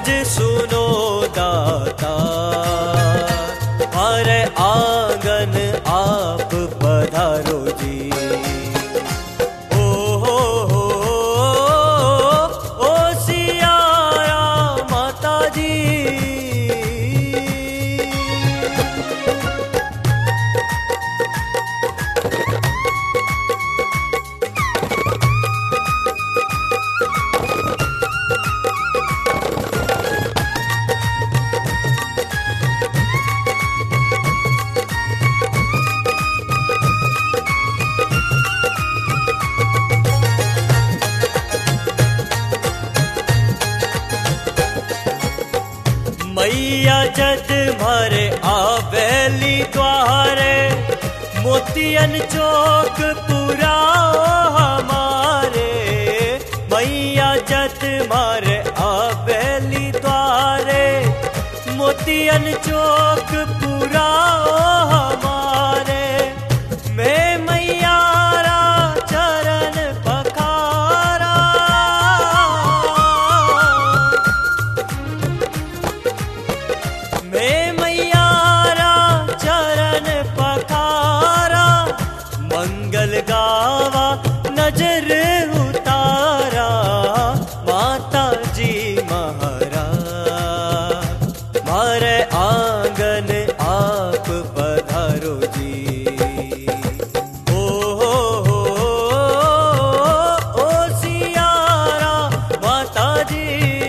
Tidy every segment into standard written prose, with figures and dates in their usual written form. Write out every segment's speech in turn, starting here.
अरज सुनो दाता, हमारे आंगन आप पधारो जी। ओ सिया राम माता जी। मैया जद मारे आवेली द्वारे, मोतियन चौक पुराओ हमारे। मैया जद मारे आवेली द्वारे, मोतियन चौक पुराओ हमारे। मैं मैया रा चरण पखारा, मैं मैया रा चरण पखारा। मंगल गावा नजर उतारा, माता जी महाराज, मारे आंगन आप पधारो जी। ओ सिया राम माता जी।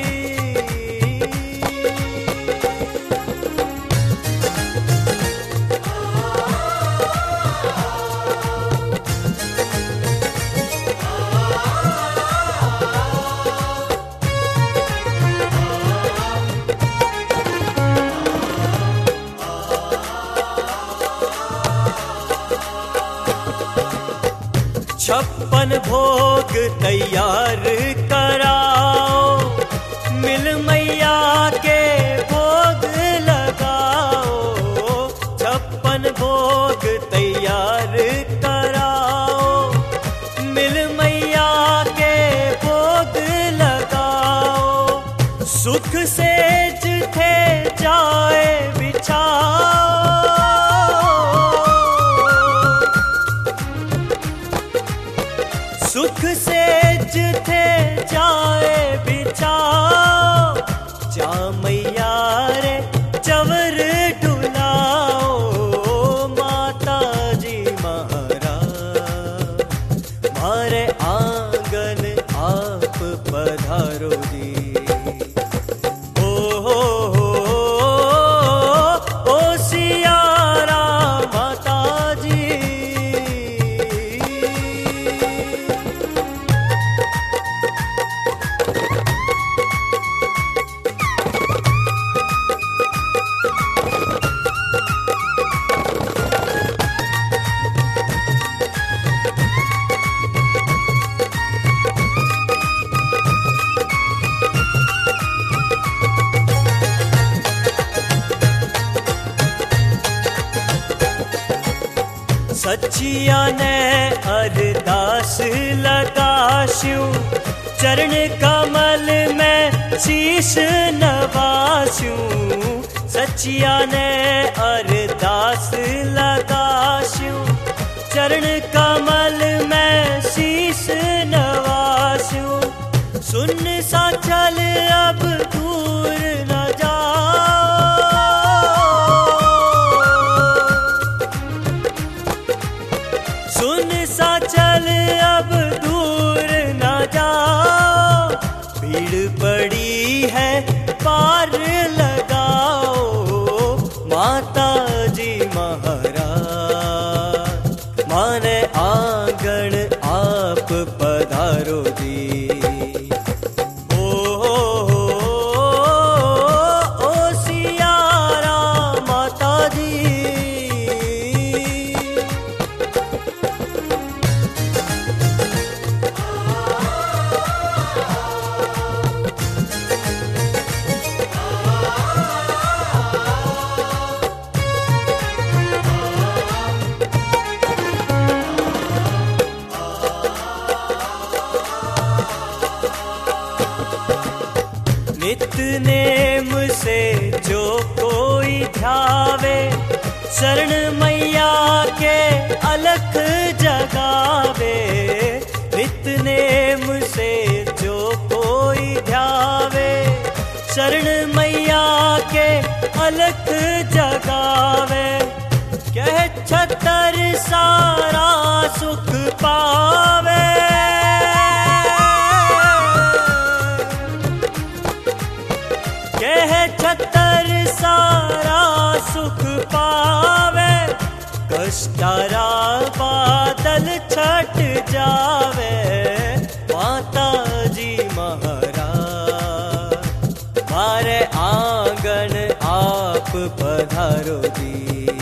छप्पन भोग तैयार कराओ, मिल मैया के भोग लगाओ। छप्पन भोग तैयार कराओ, मिल मैया के भोग लगाओ। सुख सेज थे जाए बिछाओ, सुख सेज थे जाए बिछाओ। जा मैया रे चवर डुलाओ, माता जी महाराज, मारे आंगन आप पधारो जी। ओ सिया राम माता जी। सच्चिया ने अरदास लगास्यू, चरण कमल में शीश नवास्यू। सच्चिया ने अरदास लगास्यू, चरण कमल में शीश नवास्यू। सुन सा चल अब दूर न सुन सा चल अब दूर न जाओ। भीड़ पड़ी है पार लगाओ, माता जी महाराज, माने आंगन आप पधारो जी। ओ ध्यावे, शरण मैया के अलख जगावे। नितनेम से जो कोई ध्यावे, शरण मैया के अलख जगावे। कह छतर सारा सुख पावे, कह छतर सारा सुख पावे। कष्टारा बादल छट जावे, माता जी महाराज मारे आंगन आप पधारो दी।